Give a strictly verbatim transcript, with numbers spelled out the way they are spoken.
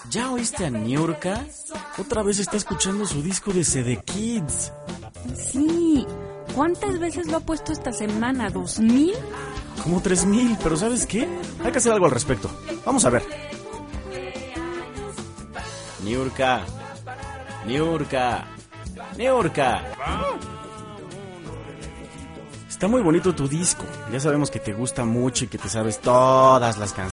¿Ya oíste a Niurka? Otra vez está escuchando su disco de C D Kids. Sí. ¿Cuántas veces lo ha puesto esta semana? ¿Dos mil? Como tres mil, pero ¿sabes qué? Hay que hacer algo al respecto. Vamos a ver. Niurka. Niurka. Niurka. Está muy bonito tu disco. Ya sabemos que te gusta mucho y que te sabes todas las canciones.